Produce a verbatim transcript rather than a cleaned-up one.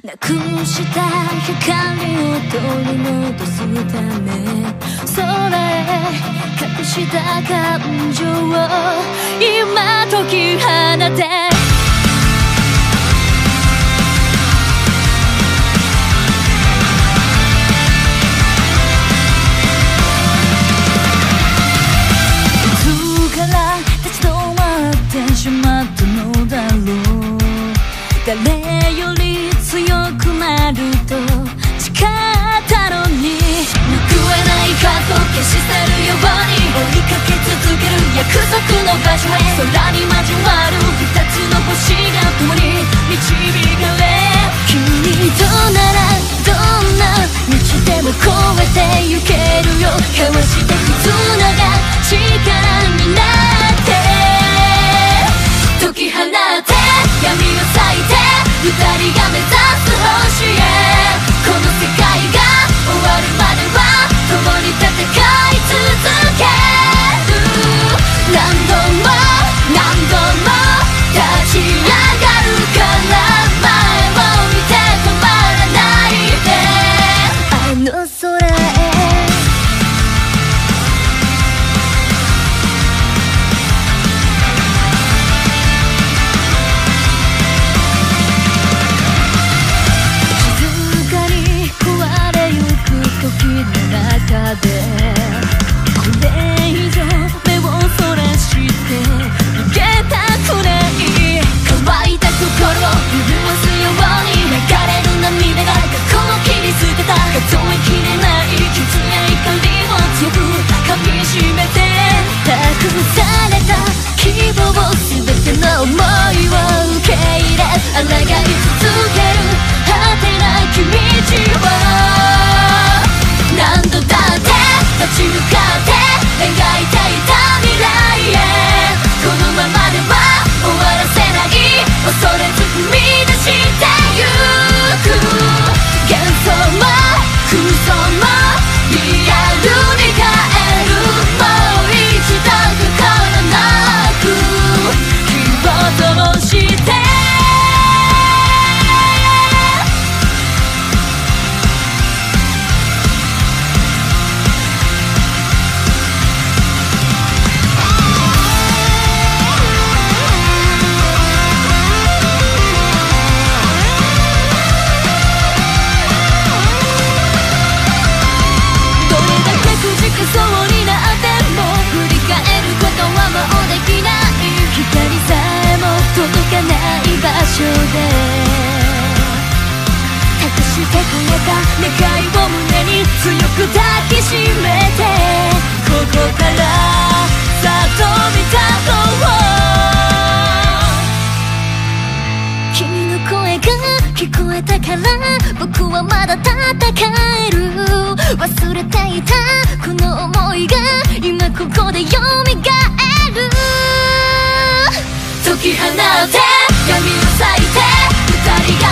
なくした光を取り戻すため空へ隠した感情を今解き放てしまったのだろう誰より強くなると誓ったのに報えない過去消し去るように追いかけ続ける約束の場所へ空に交わる二つの星が共に導かれ君とならどんな道でも越えてゆけるよ交わして絆が力になって解き放て闇を裂いて二人が目指す星へこの世界が終わるまでは共に戦い続ける何度も何度も立ち上がるから前を見て止まらないであの空へ時の中でこれ以上目をそらして逃げたくない乾いた心潤すように流れる涙が過去を切り捨てた数えきれない傷や怒りを強く噛みしめて託された希望全ての想いを受け入れ抗い続ける果てなき道を何度だって立ち向かって描いていた未来へこのままでは終わらせない恐れず踏み出してゆく幻想も空想もリアルに変えるもう一度心なく火を灯してそうになっても振り返ることはもうできない光さえも届かない場所で隠してくれた願いを胸に強く抱きしめてここからさっと見たと君の声が聞こえたから僕はまだ戦える忘れていたこの想いが今ここで蘇る解き放て闇を裂いて二人が